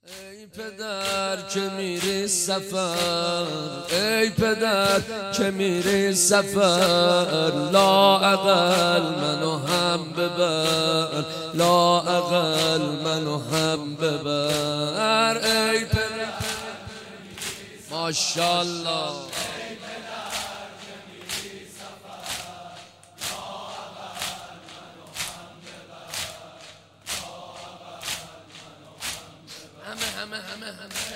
ای پدر که میری سفر، ای پدر که میری سفر، لااقل منو هم ببر، لااقل منو هم ببر. ای پدر ماشاءالله، همه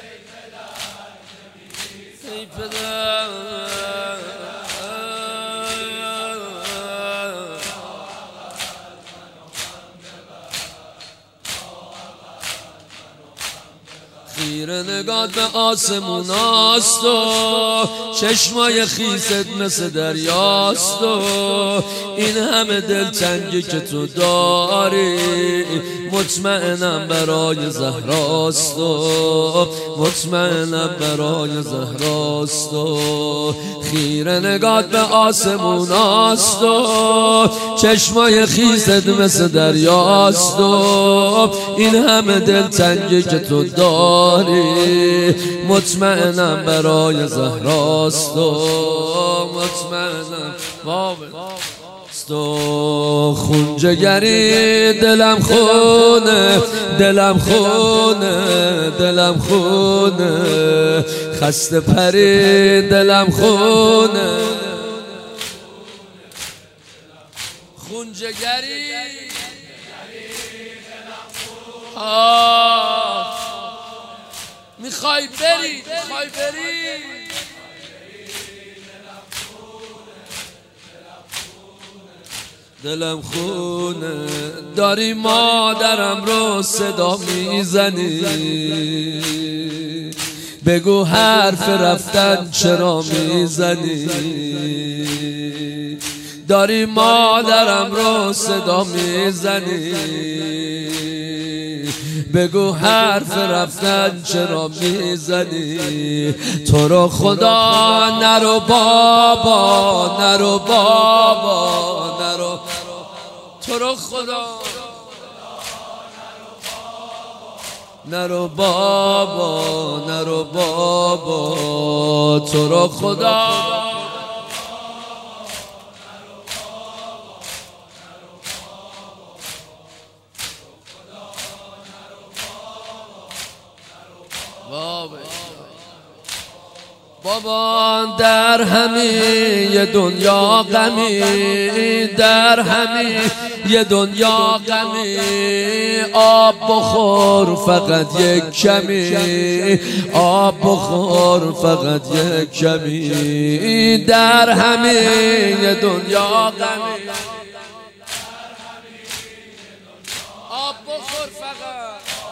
ای پدر خیره نگات به آسموناست و چشمای خیست مثل دریاست و این همه دلتنگی که تو داری مطمئنم برای زهراست و مطمئنم برای زهراست و خیره نگات به آسموناست و چشمای خیست مثل دریاست و این همه دلتنگی که تو داری مطمئنم برای زهراست و مطمئنم تو خونجگری دلم خونه، دلم خونه، دلم خونه، خسته پری دلم خونه، خونجگری میخوای بری، میخوای بری دلم خونه، داری مادرم رو صدا میزنی، بگو حرف رفتن چرا میزنی، داری مادرم رو صدا میزنی، بگو حرف رفتن چرا میزنی. تو رو خدا نرو بابا، نرو بابا، نرو، تو رو خدا نرو بابا، نرو بابا، تو رو خدا بابا در همین یه دنیا غمی، در همین یه دنیا غمی، آب بخور فقط یک کمی، آب بخور فقط یک کمی، در همین یه دنیا غمی، آب بخور فقط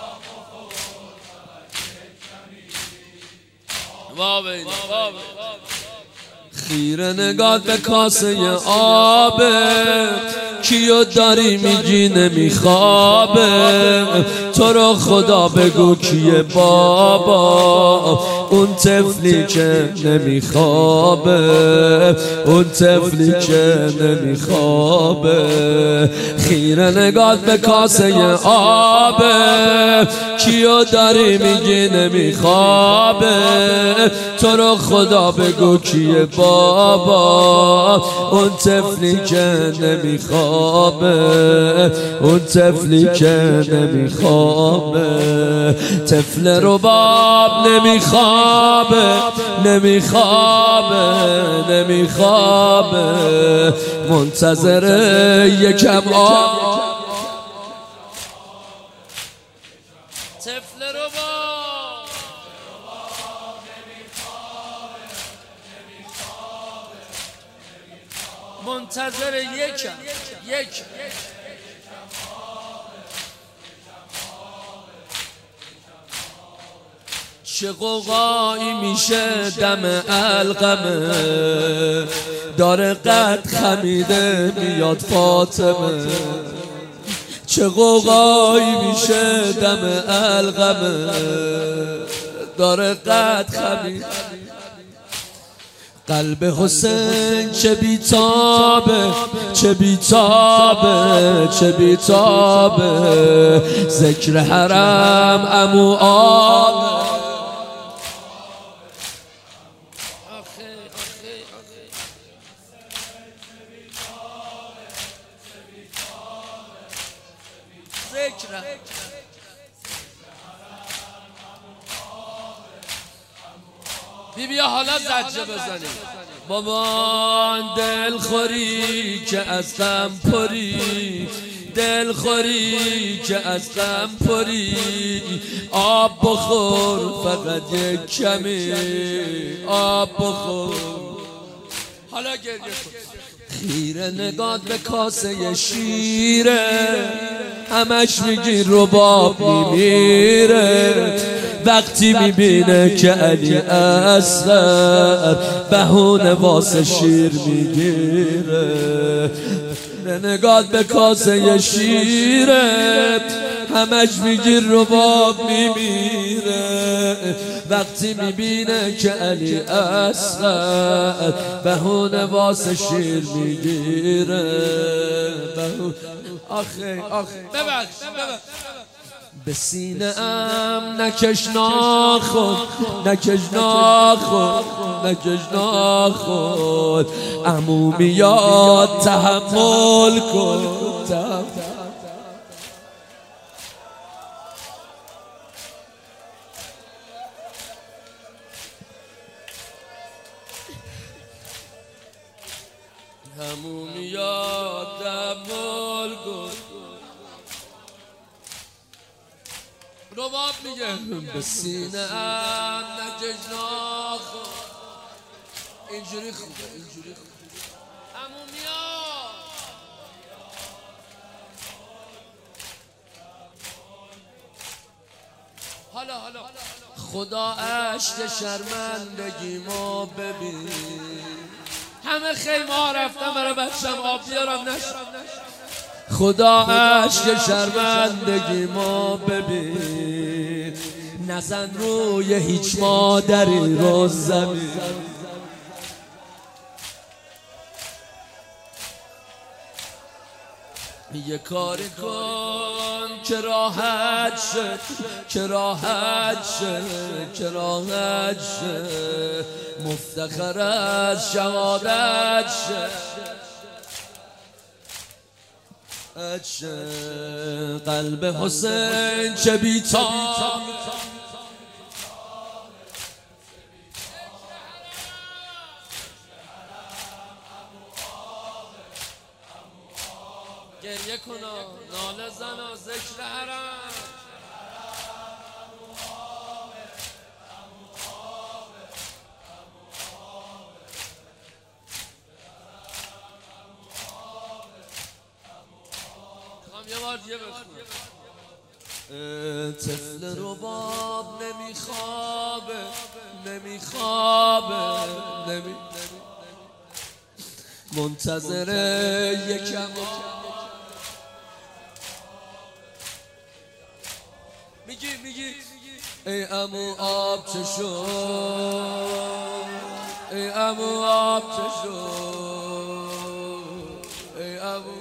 خیره نگات به کاسه آبه، کیو داری میگی نمیخوابه، تو رو خدا بگو کیه بابا، اون طفلی که نمیخوابه، اون طفلی که نمیخوابه. خیره نگات به کاسه آبه، کیو داری میگی نمیخوابه، تو رو خدا بگو کیه بابا، اون طفلی که نمیخوابه، اون طفلی که نمیخوابه. طفل رباب نمیخوابه، نمیخوابه، نمیخوابه، منتظر یکم آب. طفل رباب منتظر یکم چه قوقایی میشه دم القمه، داره قد خمیده میاد فاطمه، چه قوقایی میشه دم القمه، داره قد خمیده قلب حسین چه بیتابه چه بیتابه چه بیتابه ذکر حرم عمو آب بیا حالا زجه بزنیم بابا دلخوری که از غم پری دلخوری که از غم پری آب بخور فقط یک کمی آب بخور حالا گریه کن خیره نگات به کاسه شیره همش میگی رباب میمیره وقتی میبینه که علی اصغر بهونه واسه شیر میگیره نگات به کاسه شیره همش میگی رباب میمیره وقتی میبینه که علی اصغر بهونه واسه شیر میگیره آخه ببخش به سینه ام نکش ناخن نکش ناخن نکش ناخن عمو میاد تحمل کن عمو میاد تحمل کن رباب میگه به سینه ام نکش ناخن اینجوری خوبه اینجوری خوبه عمو میاد حالا خدا عشق شرمندگیمو ببین همه خیمه ها رفتم برای بچم آب بیارم نشد خدا عشق شرمندگی ما ببین نزن روی هیچ مادری رو زمین یه کاری کن که راحت شد که راحت شد که راحت شد مفتخر از شهادت شد قلب حسین چه بیتاب گریه کنا ناله زنا ذکر حرم یه بار دیگه بخونم طفل رباب نمیخوابه نمیخوابه منتظره یکم میگی ای عمو آب چه شد ای عمو آب چه شد ای عمو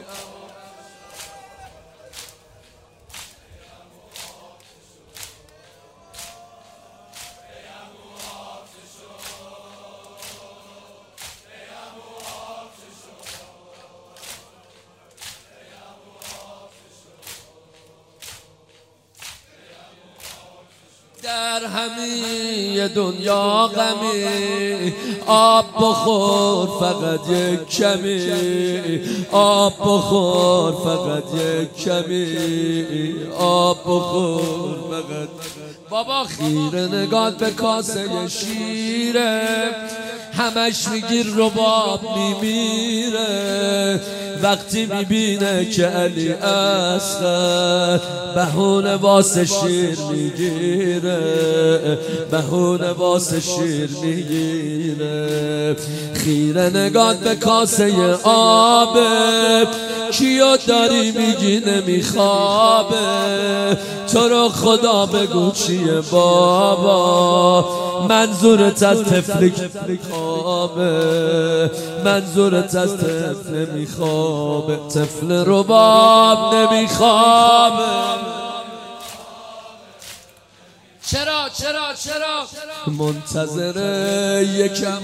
در همین دنیا غمی آب بخور فقط یک کمی آب بخور فقط یک کمی آب بخور فقط بابا خیره نگات به کاسه شیره همش میگیر رباب میمیره وقتی میبینه که علی اصغر بهونه واسه شیر میگیره، بهونه واسه شیر میگیره. خیره نگات به کاسه آبه، کیو داری میگی نمیخوابه. تو رو خدا بگو چیه بابا، منظورت از طفل خوابه، منظورت از طفل نمیخوابه. طفل رباب نمیخوابه. چرا منتظره یکم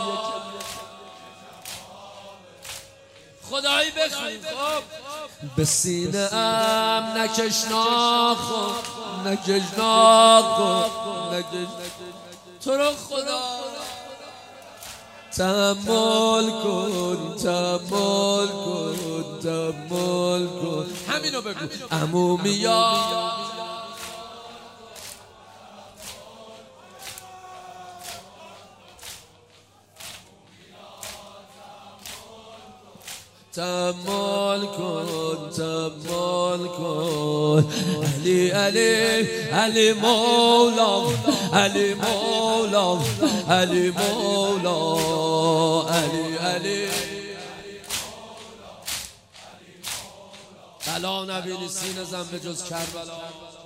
خدایی بخوای. خب به سینه ام نکش ناخن، نکش ناخن، تو رو خدا تحمل کن، تحمل کن، تحمل کن. همینو بگو. عمومیا تحمل کن، تحمل کن. علی علی علی مولا، علی مولا، علی مولا، علی علی. بلا نبینی سینه زن به جز کربلا.